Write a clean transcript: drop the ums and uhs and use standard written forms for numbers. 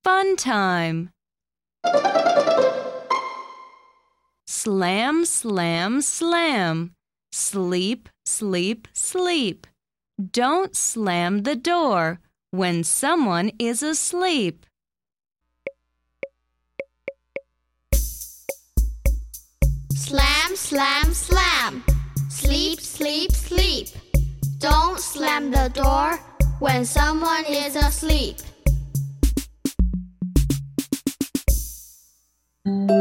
fun time. Slam, slam, slam. Sleep, sleep, sleep. Don't slam the door when someone is asleep. Slam, slam, slam. Sleep, sleep, sleep. Don't slam the door when someone is asleep.